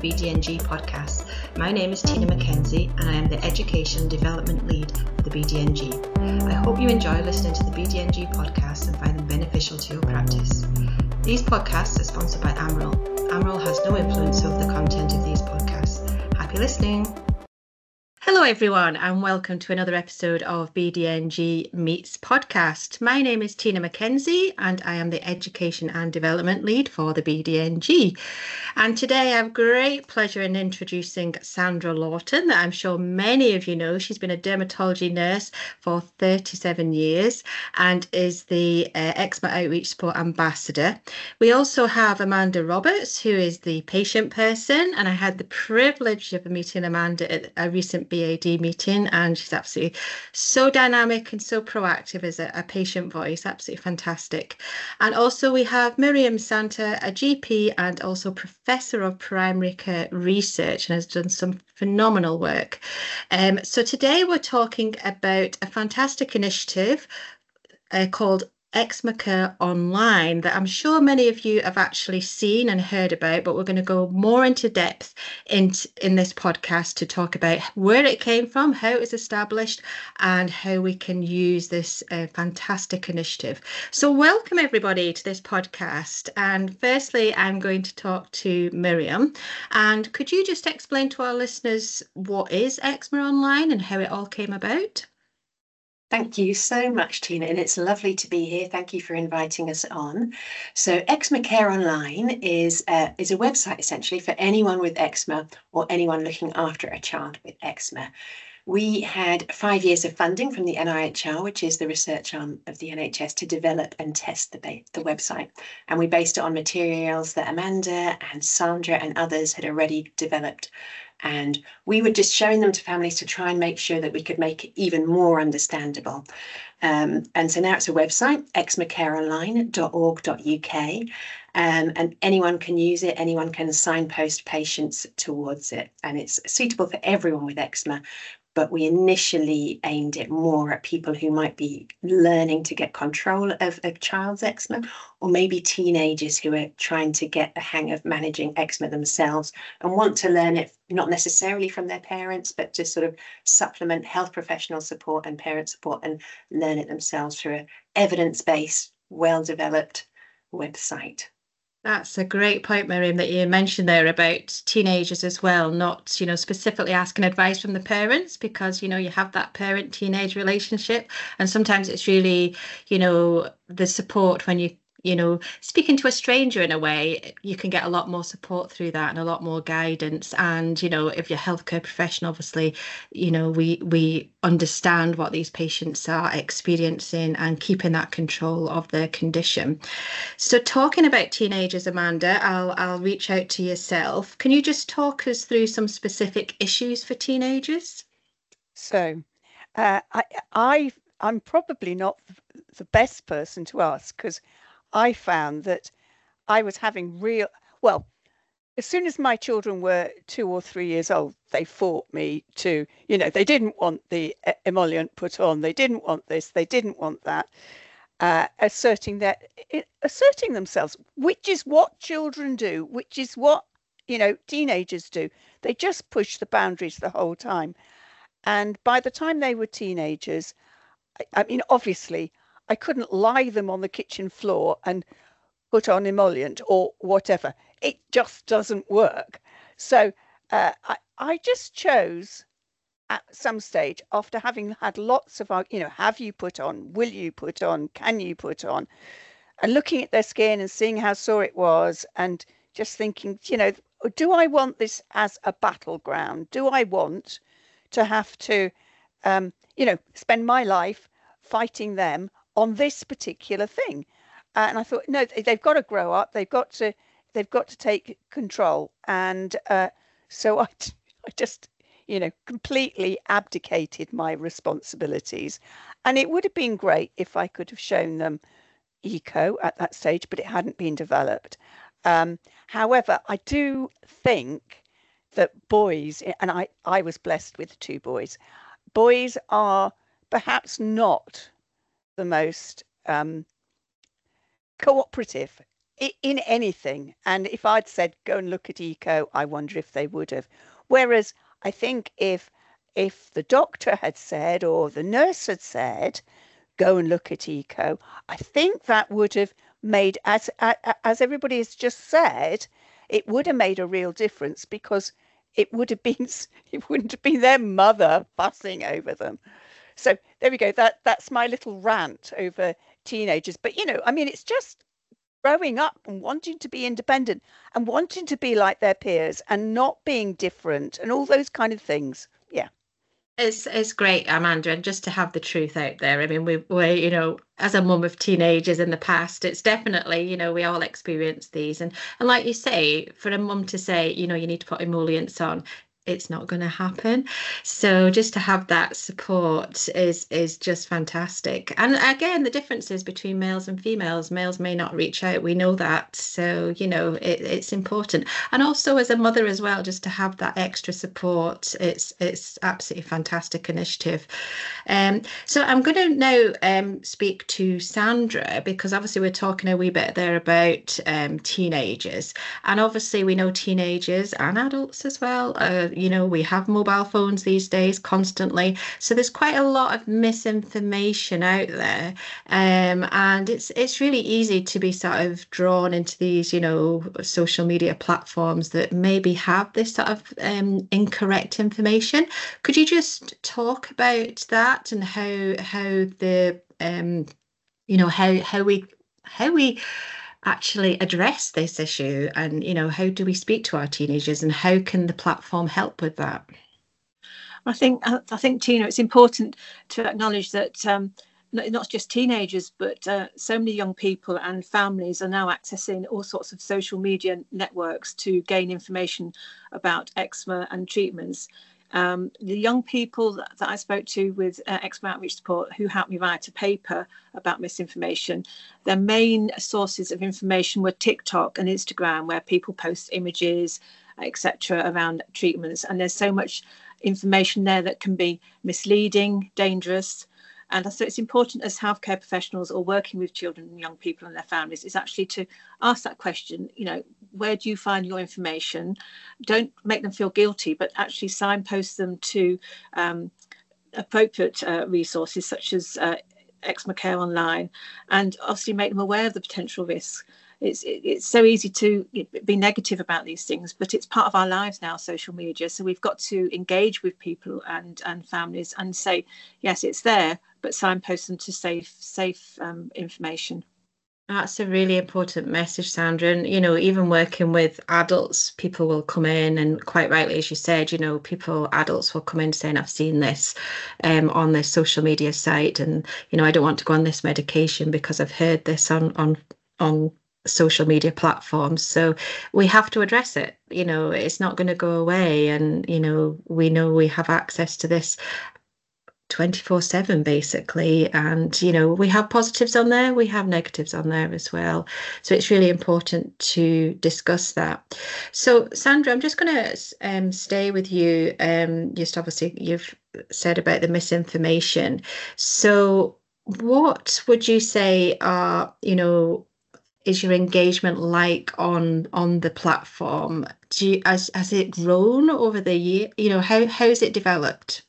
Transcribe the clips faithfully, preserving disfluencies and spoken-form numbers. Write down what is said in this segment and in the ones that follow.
B D N G podcast. My name is Tina McKenzie and I am the Education and Development Lead for the B D N G. I hope you enjoy listening to the B D N G podcast and find them beneficial to your practice. These podcasts are sponsored by Amaryl. Amaryl has no influence over the content of these podcasts. Happy listening. Hello everyone and welcome to another episode of B D N G Meets podcast. My name is Tina McKenzie and I am the Education and Development Lead for the B D N G. And today I have great pleasure in introducing Sandra Lawton, that I'm sure many of you know. She's been a dermatology nurse for thirty-seven years and is the uh, Eczema Outreach Support Ambassador. We also have Amanda Roberts, who is the patient person, and I had the privilege of meeting Amanda at a recent B A D meeting, and she's absolutely so dynamic and so proactive as a, a patient voice. Absolutely fantastic. And also we have Miriam Santa, a G P and also Professor of Primary Care Research, and has done some phenomenal work. Um, so today we're talking about a fantastic initiative uh, called Eczema Care Online that I'm sure many of you have actually seen and heard about, but we're going to go more into depth in, in this podcast to talk about where it came from, how it was established, and how we can use this uh, fantastic initiative. So welcome everybody to this podcast. And firstly, I'm going to talk to Miriam. And could you just explain to our listeners what is Eczema Online and how it all came about? Thank you so much, Tina, and it's lovely to be here. Thank you for inviting us on. So Eczema Care Online is, uh, is a website essentially for anyone with eczema or anyone looking after a child with eczema. We had five years of funding from the N I H R, which is the research arm of the N H S, to develop and test the, the website. And we based it on materials that Amanda and Sandra and others had already developed. And we were just showing them to families to try and make sure that we could make it even more understandable. Um, and so now it's a website, eczema care online dot org dot U K, um, and anyone can use it, anyone can signpost patients towards it, and it's suitable for everyone with eczema. But we initially aimed it more at people who might be learning to get control of a child's eczema, or maybe teenagers who are trying to get the hang of managing eczema themselves and want to learn it not necessarily from their parents, but to sort of supplement health professional support and parent support and learn it themselves through an evidence-based, well-developed website. That's a great point, Miriam, that you mentioned there about teenagers as well, not, you know, specifically asking advice from the parents, because, you know, you have that parent-teenage relationship. And sometimes it's really, you know, the support when you, you know, speaking to a stranger in a way, you can get a lot more support through that and a lot more guidance. And, you know, if you're a healthcare professional, obviously, you know, we we understand what these patients are experiencing and keeping that control of their condition. So talking about teenagers, Amanda, I'll I'll reach out to yourself. Can you just talk us through some specific issues for teenagers? So uh, I, I, I'm probably not the best person to ask, because I found that I was having real, well, as soon as my children were two or three years old, they fought me to, you know, they didn't want the emollient put on, they didn't want this, they didn't want that, uh, asserting that, asserting themselves, which is what children do, which is what, you know, teenagers do. They just push the boundaries the whole time. And by the time they were teenagers, I, I mean, obviously, I couldn't lie them on the kitchen floor and put on emollient or whatever. It just doesn't work. So uh, I, I just chose at some stage, after having had lots of, you know, have you put on, will you put on, can you put on, and looking at their skin and seeing how sore it was, and just thinking, you know, do I want this as a battleground? Do I want to have to, um, you know, spend my life fighting them on this particular thing? Uh, and I thought, no, they've got to grow up. They've got to, they've got to take control. And uh, so I, I just, you know, completely abdicated my responsibilities. And it would have been great if I could have shown them eco at that stage, but it hadn't been developed. Um, however, I do think that boys, and I, I was blessed with two boys, boys are perhaps not the most um, cooperative in anything. And if I'd said, go and look at Eco, I wonder if they would have. Whereas I think if if the doctor had said, or the nurse had said, go and look at Eco, I think that would have made, as as everybody has just said, it would have made a real difference, because it would have been, it wouldn't have been their mother fussing over them. So there we go. That that's my little rant over teenagers. But you know, I mean, it's just growing up and wanting to be independent and wanting to be like their peers and not being different and all those kind of things. Yeah. It's it's great, Amanda, and just to have the truth out there. I mean, we we you know, as a mum of teenagers in the past, it's definitely, you know, we all experience these, and and like you say, for a mum to say, you know, you need to put emollients on, it's not going to happen. So just to have that support is is just fantastic. And again, the differences between males and females, males may not reach out, we know that. So, you know, it, it's important. And also as a mother as well, just to have that extra support, it's it's absolutely fantastic initiative. Um, so I'm going to now um, speak to Sandra, because obviously we're talking a wee bit there about um, teenagers. And obviously we know teenagers and adults as well, uh, you know, we have mobile phones these days constantly. So there's quite a lot of misinformation out there. Um, and it's it's really easy to be sort of drawn into these, you know, social media platforms that maybe have this sort of um, incorrect information. Could you just talk about that and how how the um, you know, how how we how we actually address this issue, and you know, how do we speak to our teenagers, and how can the platform help with that? I think I think Tina, it's important to acknowledge that um, not just teenagers, but uh, so many young people and families are now accessing all sorts of social media networks to gain information about eczema and treatments. Um, the young people that, that I spoke to with uh, Eczema Outreach Support, who helped me write a paper about misinformation, their main sources of information were TikTok and Instagram, where people post images, et cetera, around treatments. And there's so much information there that can be misleading, dangerous. And so it's important as healthcare professionals or working with children and young people and their families is actually to ask that question, you know, where do you find your information? Don't make them feel guilty, but actually signpost them to um, appropriate uh, resources such as uh, Eczema Care Online, and obviously make them aware of the potential risks. It's it's so easy to be negative about these things, but it's part of our lives now, social media. So we've got to engage with people and and families and say, yes, it's there, but signpost them to safe safe um, information. That's a really important message, Sandra. And, you know, even working with adults, people will come in, and quite rightly, as you said, you know, people, adults will come in saying, I've seen this um, on this social media site, and, you know, I don't want to go on this medication because I've heard this on on on social media platforms. So we have to address it. You know, it's not going to go away. And, you know, we know we have access to this twenty-four seven basically, and you know, we have positives on there, we have negatives on there as well, so it's really important to discuss that. So Sandra, I'm just going to um, stay with you. Um, just obviously you've said about the misinformation, so what would you say are, you know, is your engagement like on on the platform? Do you, has, has it grown over the year? You know, how how's it developed?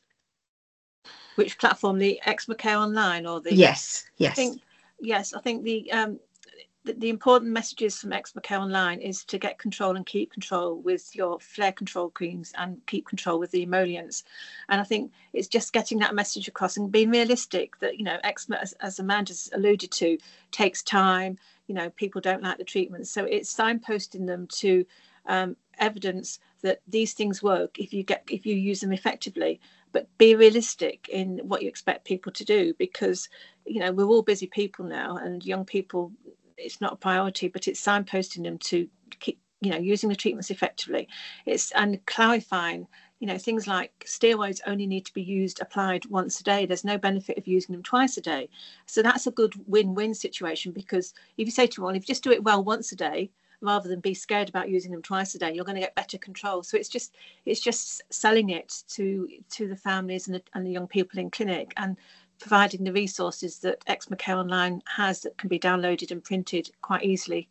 Which platform, the Eczema Care Online or the? Yes, yes. I think, yes, I think the, um, the the important messages from Eczema Care Online is to get control and keep control with your flare control creams and keep control with the emollients. And I think it's just getting that message across and being realistic that, you know, eczema, as, as Amanda's alluded to, takes time. You know, people don't like the treatment. So it's signposting them to um, evidence that these things work if you get if you use them effectively. But be realistic in what you expect people to do, because, you know, we're all busy people now, and young people, it's not a priority, but it's signposting them to keep, you know, using the treatments effectively. It's and clarifying, you know, things like steroids only need to be used, applied once a day. There's no benefit of using them twice a day. So that's a good win-win situation, because if you say to one, if you just do it well once a day, rather than be scared about using them twice a day, you're going to get better control. So it's just it's just selling it to to the families and the, and the young people in clinic, and providing the resources that Eczema Care Online has that can be downloaded and printed quite easily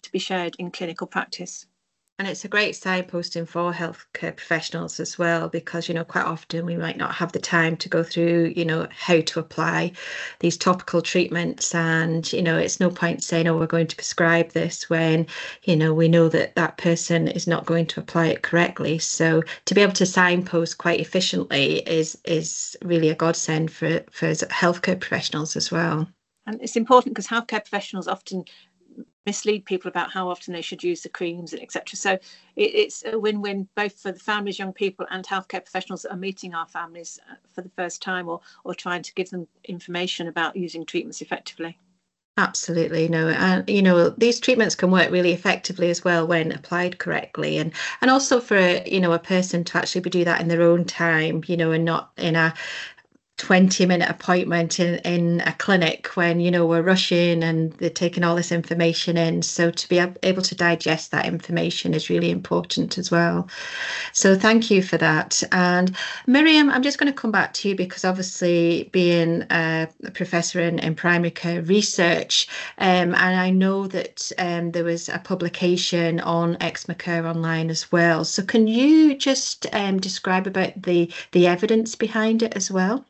to be shared in clinical practice. And it's a great signposting for healthcare professionals as well, because, you know, quite often we might not have the time to go through, you know, how to apply these topical treatments. And, you know, it's no point saying, oh, we're going to prescribe this when, you know, we know that that person is not going to apply it correctly. So to be able to signpost quite efficiently is is really a godsend for, for healthcare professionals as well. And it's important because healthcare professionals often mislead people about how often they should use the creams and et cetera. So it, it's a win-win both for the families, young people, and healthcare professionals that are meeting our families for the first time, or or trying to give them information about using treatments effectively. Absolutely, no, and you know, these treatments can work really effectively as well when applied correctly, and and also for you know a person to actually do that in their own time, you know, and not in a twenty minute appointment in, in a clinic when, you know, we're rushing and they're taking all this information in. So to be able to digest that information is really important as well. So thank you for that. And Miriam, I'm just going to come back to you because obviously being a, a professor in, in primary care research, um, and I know that um, there was a publication on Eczema Care Online as well. So can you just um, describe about the, the evidence behind it as well?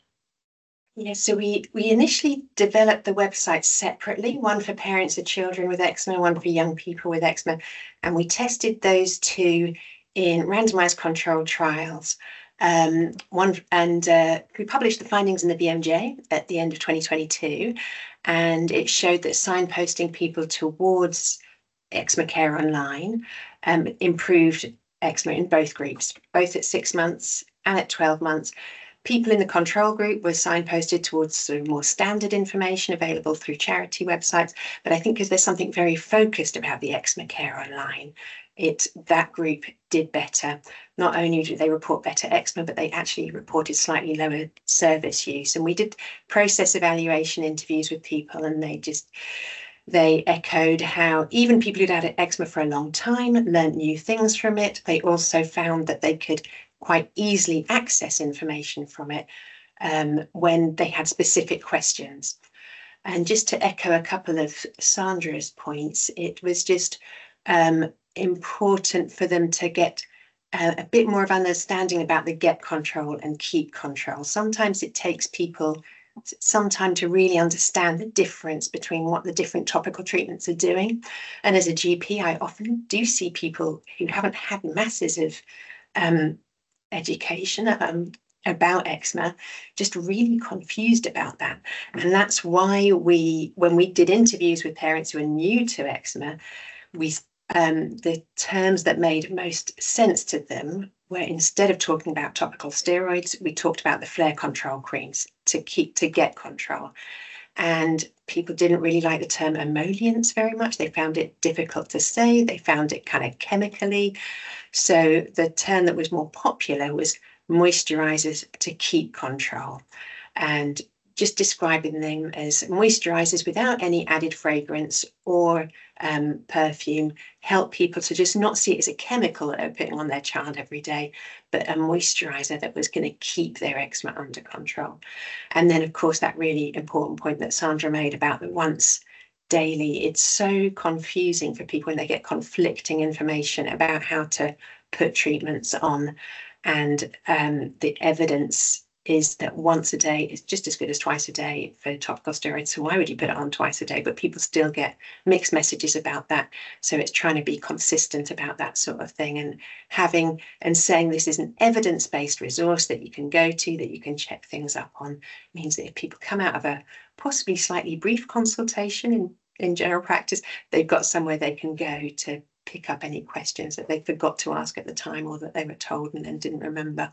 Yes, so we, we initially developed the website separately, one for parents of children with eczema, one for young people with eczema, and we tested those two in randomized controlled trials. Um, one and uh, we published the findings in the B M J at the end of twenty twenty-two, and it showed that signposting people towards Eczema Care Online um, improved eczema in both groups, both at six months and at twelve months. People in the control group were signposted towards sort of more standard information available through charity websites. But I think because there's something very focused about the Eczema Care Online, it that group did better. Not only did they report better eczema, but they actually reported slightly lower service use. And we did process evaluation interviews with people, and they just they echoed how even people who'd had eczema for a long time learned new things from it. They also found that they could quite easily access information from it um, when they had specific questions. And just to echo a couple of Sandra's points, it was just um, important for them to get uh, a bit more of understanding about the get control and keep control. Sometimes it takes people some time to really understand the difference between what the different topical treatments are doing. And as a G P, I often do see people who haven't had masses of um, education um, about eczema, just really confused about that. And that's why we, when we did interviews with parents who are new to eczema, we um, the terms that made most sense to them were, instead of talking about topical steroids, we talked about the flare control creams to keep to get control. And people didn't really like the term emollients very much. They found it difficult to say. They found it kind of chemically. So the term that was more popular was moisturizers to keep control, and just describing them as moisturizers without any added fragrance or um, perfume help people to just not see it as a chemical that they're putting on their child every day, but a moisturizer that was going to keep their eczema under control. And then, of course, that really important point that Sandra made about the once daily. It's so confusing for people when they get conflicting information about how to put treatments on. And um, the evidence is that once a day is just as good as twice a day for topical steroids. So why would you put it on twice a day? But people still get mixed messages about that. So it's trying to be consistent about that sort of thing, and having and saying this is an evidence-based resource that you can go to, that you can check things up on, means that if people come out of a possibly slightly brief consultation in, in general practice, they've got somewhere they can go to pick up any questions that they forgot to ask at the time, or that they were told and then didn't remember.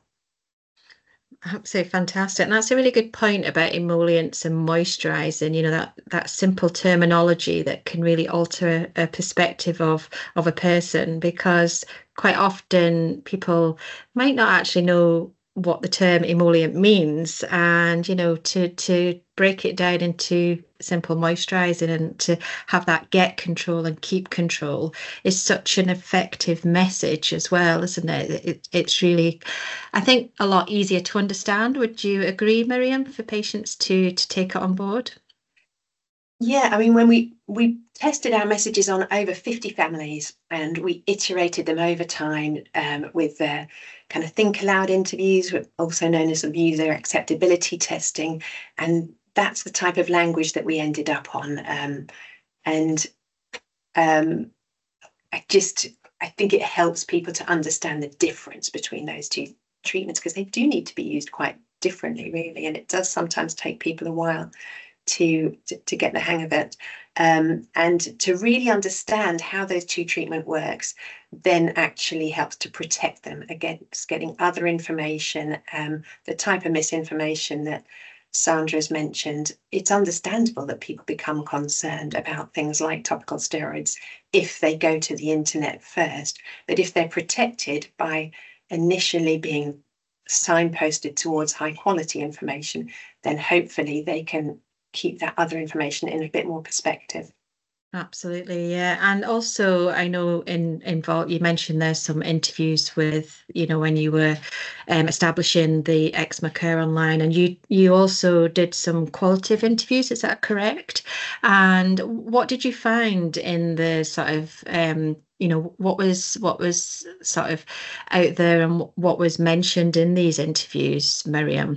Absolutely fantastic. And that's a really good point about emollients and moisturizing, you know, that that simple terminology that can really alter a perspective of of a person, because quite often people might not actually know what the term emollient means, and you know, to to break it down into simple moisturizing and to have that get control and keep control is such an effective message as well, isn't it? it it's really, I think, a lot easier to understand. Would you agree, Miriam, for patients to to take it on board? Yeah, I mean, when we we tested our messages on over fifty families, and we iterated them over time um, with uh, kind of think aloud interviews, also known as user acceptability testing, and that's the type of language that we ended up on. Um, and um, I just I think it helps people to understand the difference between those two treatments, because they do need to be used quite differently, really, and it does sometimes take people a while To, to, to get the hang of it, um, and to really understand how those two treatment works then actually helps to protect them against getting other information, um, the type of misinformation that Sandra has mentioned. It's understandable that people become concerned about things like topical steroids if they go to the internet first, but if they're protected by initially being signposted towards high quality information, then hopefully they can keep that other information in a bit more perspective. Absolutely, yeah. And also, I know in in Vault, you mentioned there's some interviews with, you know, when you were um, establishing the Eczema Care Online, and you you also did some qualitative interviews, is that correct? And what did you find in the sort of, um, you know, what was what was sort of out there and what was mentioned in these interviews, Miriam?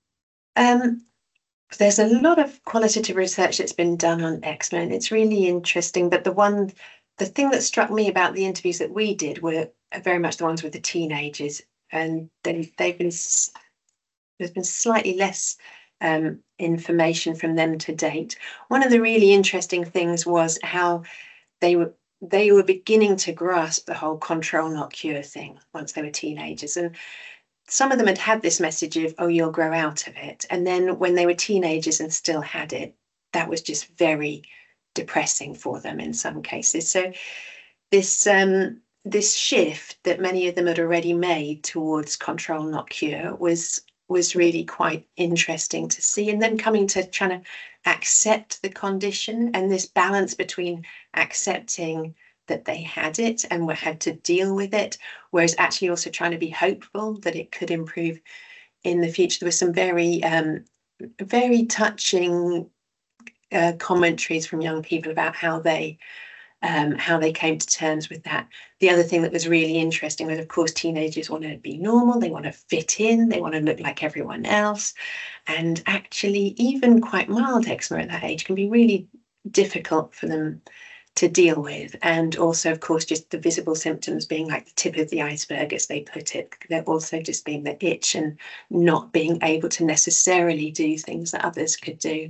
Um, there's a lot of qualitative research that's been done on eczema, and it's really interesting. But the one, the thing that struck me about the interviews that we did were very much the ones with the teenagers, and they, they've been there's been slightly less um, information from them to date. One of the really interesting things was how they were they were beginning to grasp the whole control not cure thing once they were teenagers, and some of them had had this message of, oh, you'll grow out of it. And then when they were teenagers and still had it, that was just very depressing for them in some cases. So this um, this shift that many of them had already made towards control not cure was was really quite interesting to see. And then coming to trying to accept the condition, and this balance between accepting that they had it and had to deal with it, whereas actually also trying to be hopeful that it could improve in the future. There were some very, um, very touching uh, commentaries from young people about how they um, how they came to terms with that. The other thing that was really interesting was, of course, teenagers want to be normal, they want to fit in, they want to look like everyone else. And actually, even quite mild eczema at that age can be really difficult for them to deal with. And also, of course, just the visible symptoms being like the tip of the iceberg, as they put it. They're also just being the itch and not being able to necessarily do things that others could do.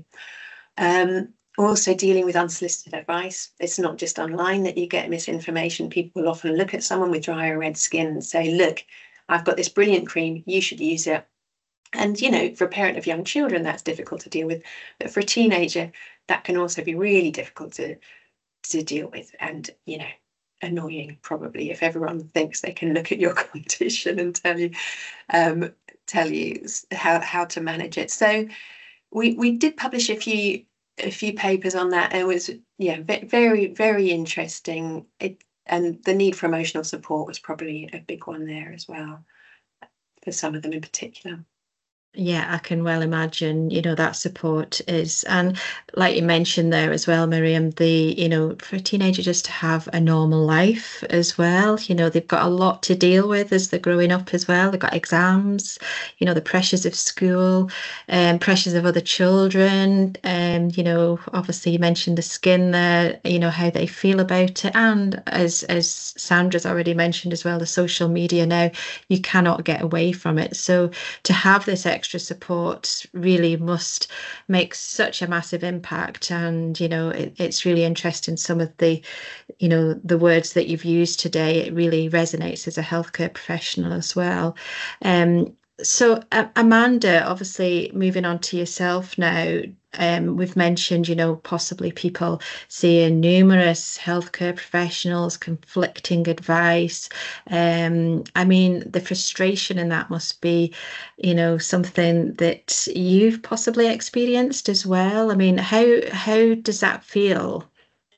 Um, also dealing with unsolicited advice. It's not just online that you get misinformation. People will often look at someone with dry or red skin and say, look, I've got this brilliant cream, you should use it. And, you know, for a parent of young children, that's difficult to deal with. But for a teenager, that can also be really difficult to to deal with, and, you know, annoying probably if everyone thinks they can look at your condition and tell you um, tell you how, how to manage it. So we we did publish a few a few papers on that. It was, yeah, very, very interesting. It, and the need for emotional support was probably a big one there as well, for some of them in particular. Yeah, I can well imagine, you know, that support is, and like you mentioned there as well, Miriam, the, you know, for a teenager just to have a normal life as well, you know, they've got a lot to deal with as they're growing up as well. They've got exams, you know, the pressures of school, and um, pressures of other children, and, you know, obviously you mentioned the skin there, you know, how they feel about it. And as, as Sandra's already mentioned as well, the social media now, you cannot get away from it. So to have this extra extra support really must make such a massive impact. And, you know, it, it's really interesting, some of the, you know, the words that you've used today. It really resonates as a healthcare professional as well. Um, so uh, Amanda, obviously moving on to yourself now, um, we've mentioned, you know, possibly people seeing numerous healthcare professionals, conflicting advice. Um, I mean, the frustration in that must be, you know, something that you've possibly experienced as well. I mean, how how does that feel?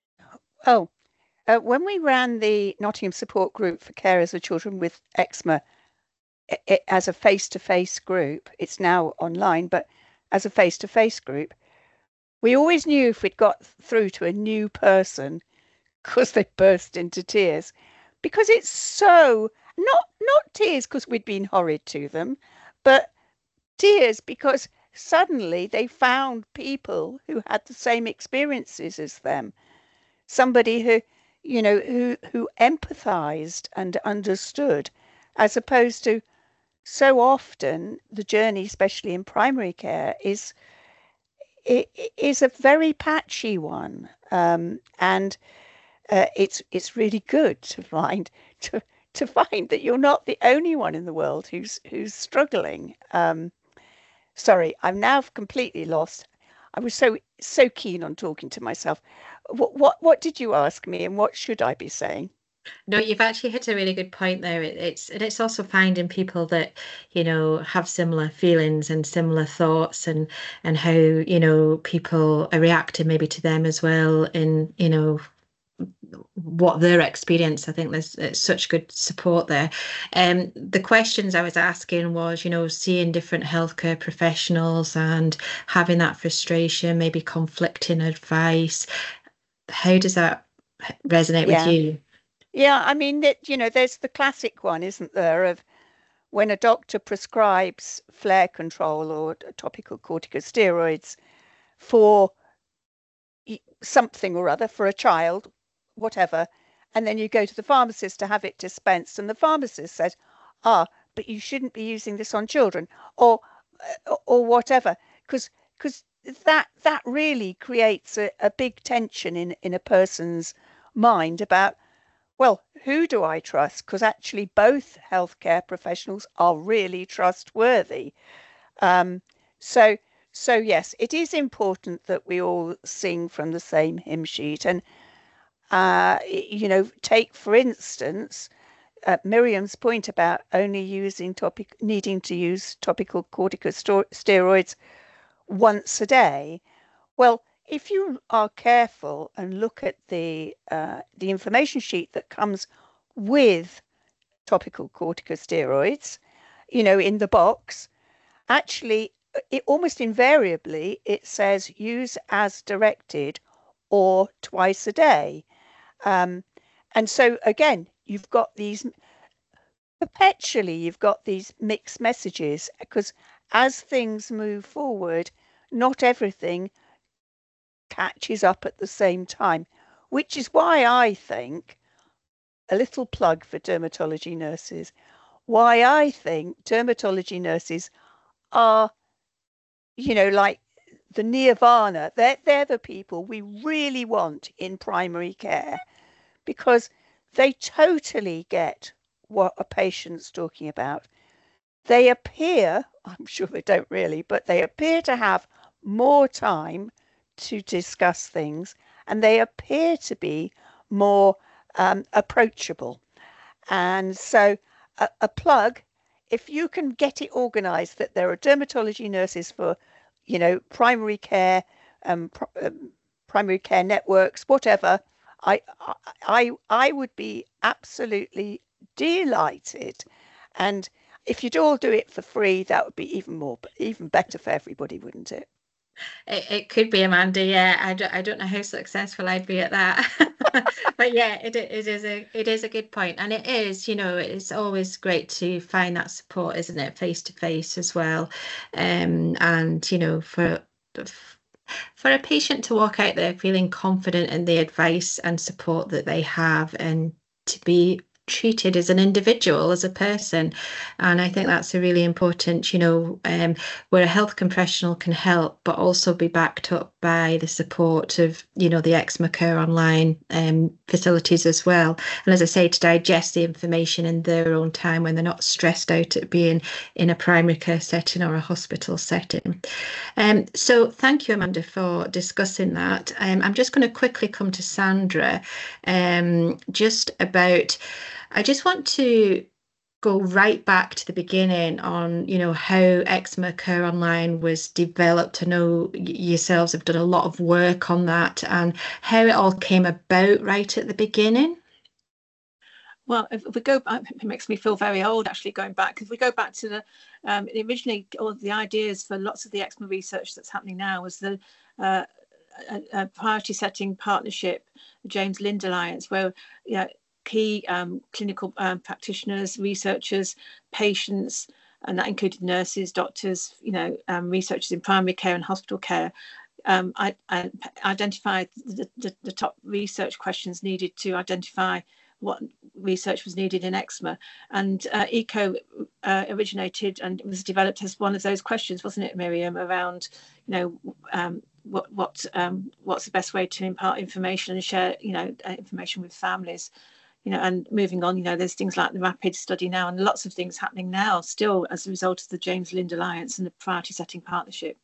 Oh, uh, when we ran the Nottingham Support Group for Carers of Children with Eczema, it, it, as a face-to-face group, it's now online, but as a face-to-face group, we always knew if we'd got through to a new person because they burst into tears, because it's so, not not tears because we'd been horrid to them, but tears because suddenly they found people who had the same experiences as them, somebody who, you know, who who empathized and understood, as opposed to so often the journey, especially in primary care, is it is a very patchy one, um, and uh, it's it's really good to find to to find that you're not the only one in the world who's who's struggling. Um, sorry, I'm now completely lost. I was so so keen on talking to myself. What what what did you ask me, and what should I be saying? No, you've actually hit a really good point there. It, it's and it's also finding people that, you know, have similar feelings and similar thoughts, and and how, you know, people are reacting maybe to them as well, in, you know, what their experience. I think there's it's such good support there. Um, the questions I was asking was, you know, seeing different healthcare professionals and having that frustration, maybe conflicting advice. How does that resonate with Yeah. you? Yeah, I mean, that, you know, there's the classic one, isn't there, of when a doctor prescribes flare control or topical corticosteroids for something or other, for a child, whatever, and then you go to the pharmacist to have it dispensed, and the pharmacist says, ah, but you shouldn't be using this on children, or or whatever, because because that that really creates a, a big tension in in a person's mind about, well, who do I trust? Because actually both healthcare professionals are really trustworthy. Um, so, so yes, it is important that we all sing from the same hymn sheet. And, uh, you know, take, for instance, uh, Miriam's point about only using topic, needing to use topical corticosteroids once a day. Well, if you are careful and look at the uh, the information sheet that comes with topical corticosteroids, you know, in the box, actually, it almost invariably it says use as directed or twice a day. Um, and so again, you've got these perpetually, you've got these mixed messages, because as things move forward, not everything catches up at the same time, which is why I think, a little plug for dermatology nurses, why I think dermatology nurses are, you know, like the nirvana. They're, they're the people we really want in primary care, because they totally get what a patient's talking about. They appear, I'm sure they don't really, but they appear to have more time to discuss things, and they appear to be more um, approachable. And so a, a plug, if you can get it organized that there are dermatology nurses for, you know, primary care, um, pr um, primary care networks, whatever, I, I, I would be absolutely delighted. And if you'd all do it for free, that would be even more, even better for everybody, wouldn't it? It, it could be, Amanda. Yeah, I don't, I don't know how successful I'd be at that. But yeah, it, it is a it is a good point. And it is, you know, it's always great to find that support, isn't it, face to face as well. Um, and, you know, for for a patient to walk out there feeling confident in the advice and support that they have, and to be treated as an individual, as a person. And I think that's a really important, you know, um, where a health professional can help, but also be backed up by the support of, you know, the Eczema Care Online um, facilities as well. And as I say, to digest the information in their own time when they're not stressed out at being in a primary care setting or a hospital setting. Um, so thank you, Amanda, for discussing that. Um, I'm just going to quickly come to Sandra, um, just about, I just want to go right back to the beginning on, you know, how Eczema Care Online was developed. I know yourselves have done a lot of work on that, and how it all came about right at the beginning. Well, if we go back, it makes me feel very old actually going back. If we go back to the um, originally, all the ideas for lots of the eczema research that's happening now was the uh, a, a priority setting partnership, the James Lind Alliance, where you know, key um, clinical um, practitioners, researchers, patients, and that included nurses, doctors, you know, um, researchers in primary care and hospital care, um, I, I identified the, the, the top research questions needed to identify what research was needed in eczema. And uh, ECO uh, originated and was developed as one of those questions, wasn't it, Miriam, around, you know, um, what what um, what's the best way to impart information and share, you know, uh, information with families. You know, and moving on, you know, there's things like the RAPID study now and lots of things happening now still as a result of the James Lind Alliance and the priority setting partnership.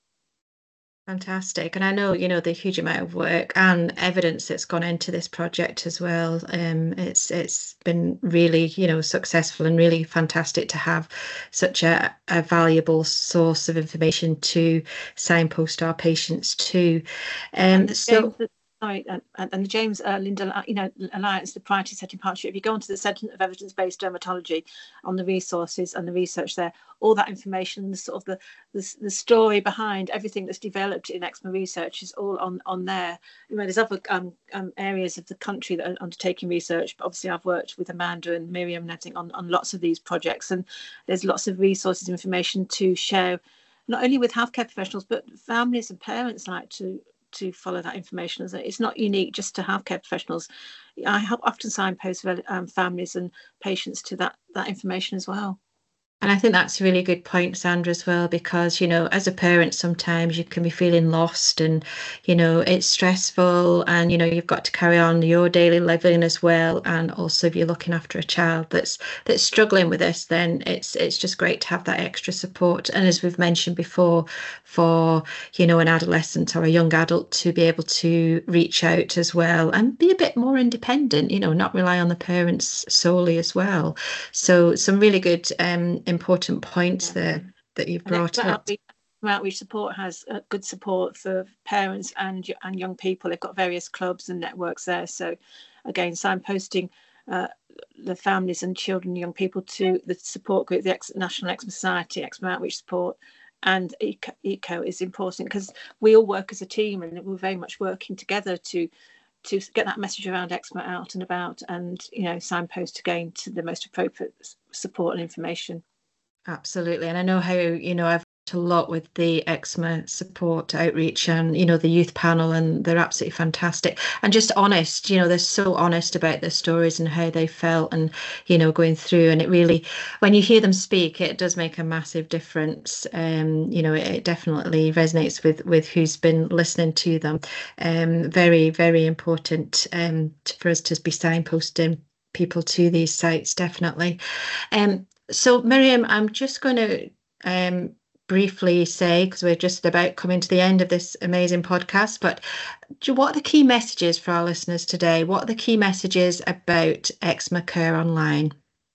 Fantastic. And I know, you know, the huge amount of work and evidence that's gone into this project as well. Um, it's it's been really, you know, successful and really fantastic to have such a, a valuable source of information to signpost our patients to. Um, so. James, sorry, and, and the James uh, Lind, you know, Alliance, the priority setting partnership. If you go onto the Centre of Evidence-Based Dermatology, on the resources and the research there, all that information, the sort of the, the the story behind everything that's developed in eczema research is all on on there. You know, there's other um, um, areas of the country that are undertaking research, but obviously I've worked with Amanda and Miriam and everything on on lots of these projects, and there's lots of resources, information to share, not only with healthcare professionals but families and parents like to. to follow that information. It's not unique just to healthcare professionals. I help often signpost um, families and patients to that that information as well. And I think that's a really good point, Sandra, as well, because, you know, as a parent, sometimes you can be feeling lost and, you know, it's stressful and, you know, you've got to carry on your daily living as well. And also if you're looking after a child that's that's struggling with this, then it's it's just great to have that extra support. And as we've mentioned before, for, you know, an adolescent or a young adult to be able to reach out as well and be a bit more independent, you know, not rely on the parents solely as well. So some really good um important points there that you've brought up. Outreach, outreach support has uh, good support for parents and and young people. They've got various clubs and networks there. So again, signposting uh, the families and children and young people to the support group, the Ex- National Eczema Society, Eczema Outreach Support, and ECO, ECO is important because we all work as a team and we're very much working together to to get that message around eczema out and about, and, you know, signpost again to the most appropriate support and information. Absolutely. And I know how, you know, I've worked a lot with the eczema support outreach and, you know, the youth panel, and they're absolutely fantastic and just honest, you know, they're so honest about their stories and how they felt and, you know, going through. And it really, when you hear them speak, it does make a massive difference. Um, you know, it, it definitely resonates with, with who's been listening to them. Um, very, very important um, for us to be signposting people to these sites, definitely. Um, So, Miriam, I'm just going to um, briefly say, because we're just about coming to the end of this amazing podcast, but what are the key messages for our listeners today? What are the key messages about Eczema Care Online?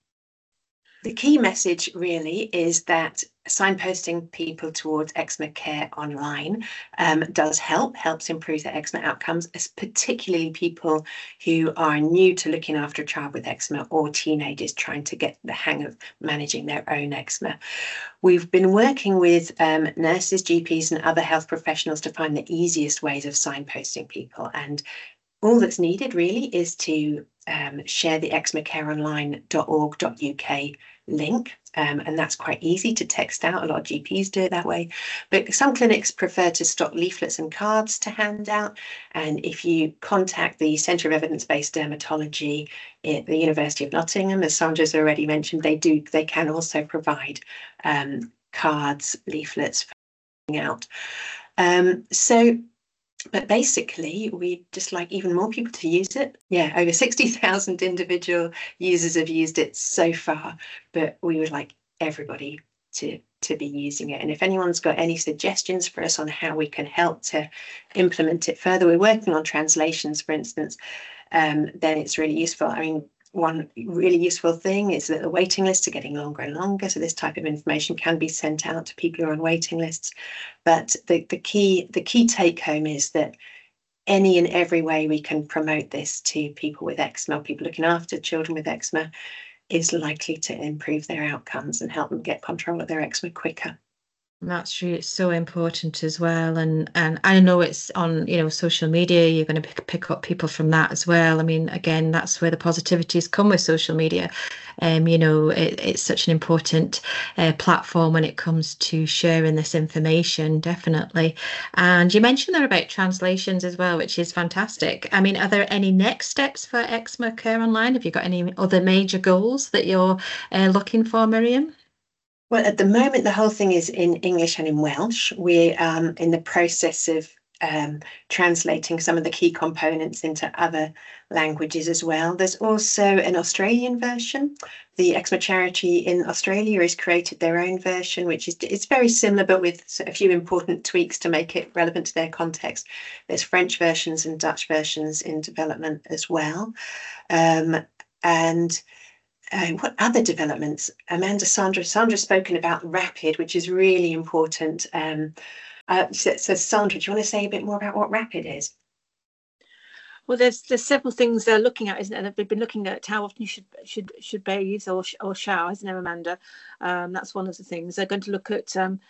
The key message really is that signposting people towards eczema care online um, does help, helps improve their eczema outcomes, as particularly people who are new to looking after a child with eczema or teenagers trying to get the hang of managing their own eczema. We've been working with um, nurses, G Ps and other health professionals to find the easiest ways of signposting people, and all that's needed really is to um, share the eczema care online dot org dot U K link, um, and that's quite easy to text out. A lot of G Ps do it that way, but some clinics prefer to stock leaflets and cards to hand out. And if you contact the Centre of Evidence-Based Dermatology at the University of Nottingham, as Sandra's already mentioned, they do they can also provide um, cards, leaflets for out. Um, so. But basically, we'd just like even more people to use it. Yeah, over sixty thousand individual users have used it so far, but we would like everybody to, to be using it. And if anyone's got any suggestions for us on how we can help to implement it further, we're working on translations, for instance, um, then it's really useful. I mean, one really useful thing is that the waiting lists are getting longer and longer, so this type of information can be sent out to people who are on waiting lists. But the, the key the key take home is that any and every way we can promote this to people with eczema, people looking after children with eczema, is likely to improve their outcomes and help them get control of their eczema quicker. That's true. It's so important as well. And and I know it's on, you know, social media, you're going to pick, pick up people from that as well. I mean, again, that's where the positivities come with social media. Um, you know, it, it's such an important uh, platform when it comes to sharing this information, definitely. And you mentioned there about translations as well, which is fantastic. I mean, are there any next steps for Eczema Care Online? Have you got any other major goals that you're uh, looking for, Miriam? Well, at the moment, the whole thing is in English and in Welsh. We're um, in the process of um, translating some of the key components into other languages as well. There's also an Australian version. The Eczema Charity in Australia has created their own version, which is it's very similar, but with a few important tweaks to make it relevant to their context. There's French versions and Dutch versions in development as well. Um, and Uh, what other developments? Amanda, Sandra, Sandra's spoken about RAPID, which is really important. Um, uh, so, so, Sandra, do you want to say a bit more about what RAPID is? Well, there's there's several things they're looking at, isn't it? They've been looking at how often you should should should bathe or or shower, isn't there, Amanda? Um, that's one of the things. They're going to look at um,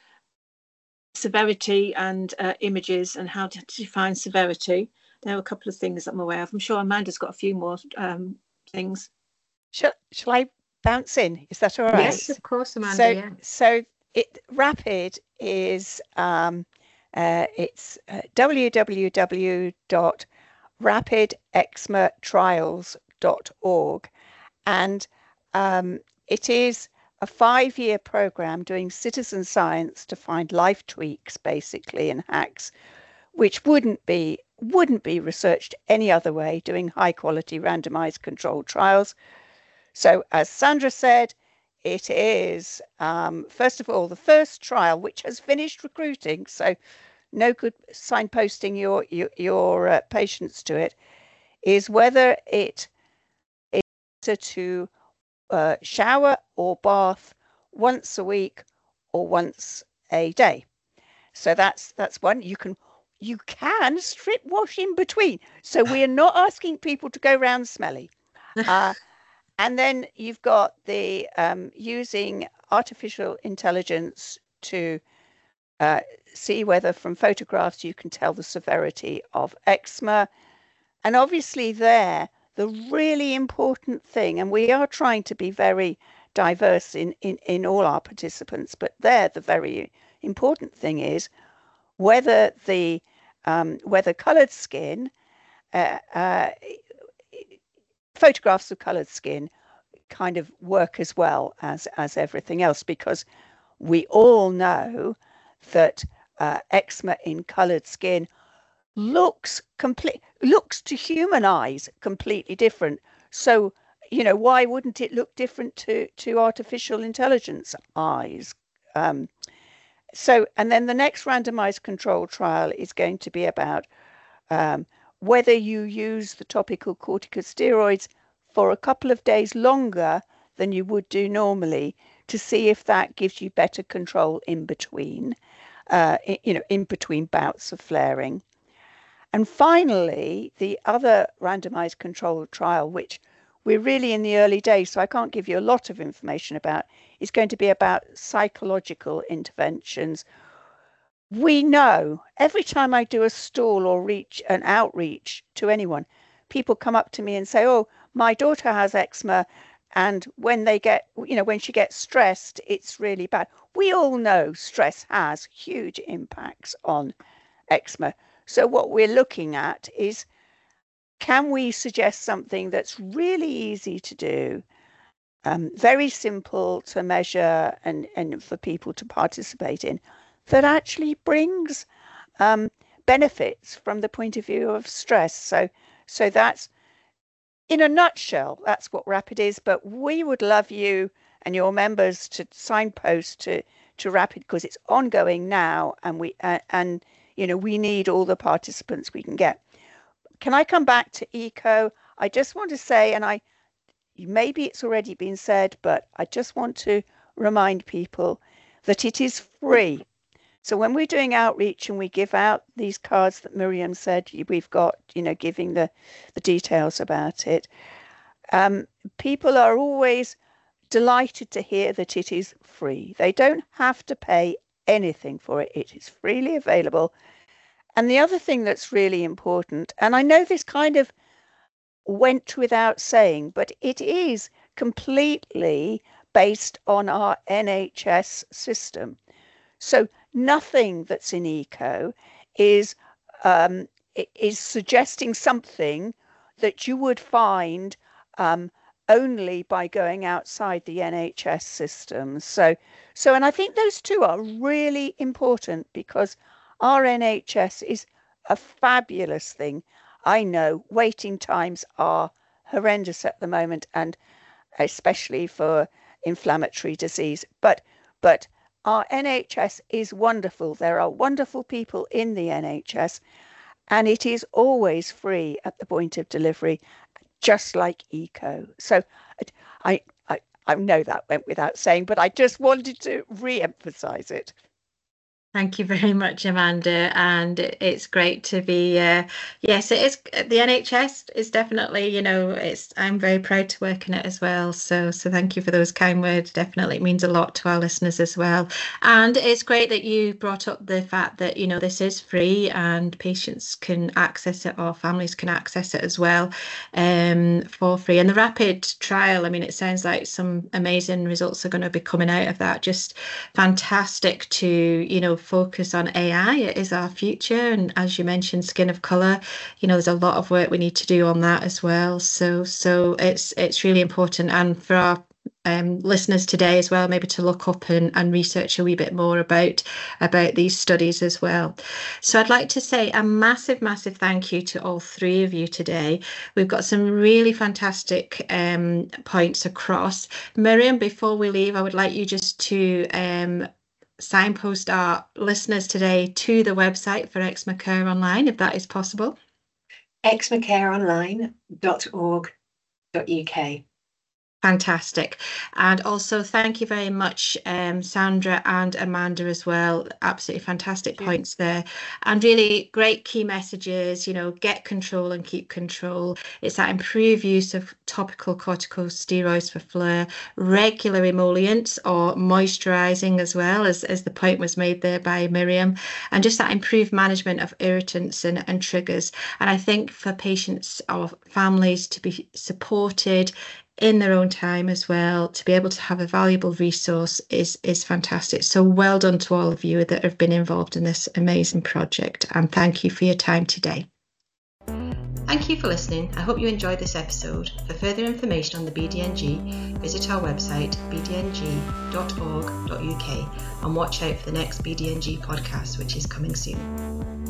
severity and uh, images and how to define severity. There are a couple of things that I'm aware of. I'm sure Amanda's got a few more um, things. Shall, shall I bounce in? Is that all right? Yes, of course, Amanda. So, yeah. so it RAPID is um, uh, it's uh, w w w dot rapid eczema trials dot org, and um, it is a five-year program doing citizen science to find life tweaks, basically, and hacks, which wouldn't be wouldn't be researched any other way. Doing high-quality randomized controlled trials. So, as Sandra said, it is, um, first of all, the first trial, which has finished recruiting, so no good signposting your, your, your uh, patients to it, is whether it is better to uh, shower or bath once a week or once a day. So that's that's one. You can you can strip wash in between. So we are not asking people to go round smelly. Uh, And then you've got the um, using artificial intelligence to uh, see whether from photographs you can tell the severity of eczema. And obviously there, the really important thing, and we are trying to be very diverse in, in, in all our participants, but there the very important thing is whether the um, whether coloured skin uh, uh, photographs of coloured skin kind of work as well as as everything else, because we all know that uh, eczema in coloured skin looks complete looks to human eyes completely different. So, you know, why wouldn't it look different to to artificial intelligence eyes? Um, so, and then the next randomized controlled trial is going to be about um, whether you use the topical corticosteroids for a couple of days longer than you would do normally, to see if that gives you better control in between, uh, you know, in between bouts of flaring. And finally, the other randomized controlled trial, which we're really in the early days, so I can't give you a lot of information about, is going to be about psychological interventions. We know every time I do a stall or reach an outreach to anyone, people come up to me and say, oh, my daughter has eczema, and when they get, you know, when she gets stressed, it's really bad. We all know stress has huge impacts on eczema. So what we're looking at is, can we suggest something that's really easy to do, um, very simple to measure and, and for people to participate in, that actually brings um, benefits from the point of view of stress. So, so that's, in a nutshell, that's what RAPID is. But we would love you and your members to signpost to to RAPID, because it's ongoing now, and we uh, and you know we need all the participants we can get. Can I come back to ECO? I just want to say, and I maybe it's already been said, but I just want to remind people that it is free. So when we're doing outreach and we give out these cards that Miriam said we've got, you know, giving the, the details about it, um, people are always delighted to hear that it is free. They don't have to pay anything for it. It is freely available. And the other thing that's really important, and I know this kind of went without saying, but it is completely based on our N H S system. So nothing that's in ECO is um, is suggesting something that you would find um, only by going outside the N H S system. So, so, and I think those two are really important, because our N H S is a fabulous thing. I know waiting times are horrendous at the moment, and especially for inflammatory disease, but but our N H S is wonderful. There are wonderful people in the N H S, and it is always free at the point of delivery, just like ECO. So I, I, I know that went without saying, but I just wanted to re-emphasize it. Thank you very much, Amanda, and it's great to be. Uh, yes, it is. The N H S is definitely, you know, it's. I'm very proud to work in it as well. So, so thank you for those kind words. Definitely, it means a lot to our listeners as well. And it's great that you brought up the fact that, you know, this is free and patients can access it, or families can access it as well, um, for free. And the rapid trial, I mean, it sounds like some amazing results are going to be coming out of that. Just fantastic to, you know, focus on A I. It is our future, and as you mentioned, skin of color, you know, there's a lot of work we need to do on that as well. So so it's it's really important, and for our um, listeners today as well, maybe to look up and, and research a wee bit more about about these studies as well. So I'd like to say a massive massive thank you to all three of you today. We've got some really fantastic um, points across. Miriam, before we leave, I would like you just to um, signpost our listeners today to the website for Eczema Care Online, if that is possible. eczema care online dot org dot U K. Fantastic. And also thank you very much, um, Sandra and Amanda as well. Absolutely fantastic points there. And really great key messages, you know, get control and keep control. It's that improved use of topical corticosteroids for flare, regular emollients or moisturising as well, as, as the point was made there by Miriam, and just that improved management of irritants and, and triggers. And I think for patients or families to be supported in their own time as well, to be able to have a valuable resource is is fantastic. So well done to all of you that have been involved in this amazing project, and thank you for your time today. Thank you for listening. I hope you enjoyed this episode. For further information on the B D N G, visit our website b d n g dot org dot U K and watch out for the next B D N G podcast, which is coming soon.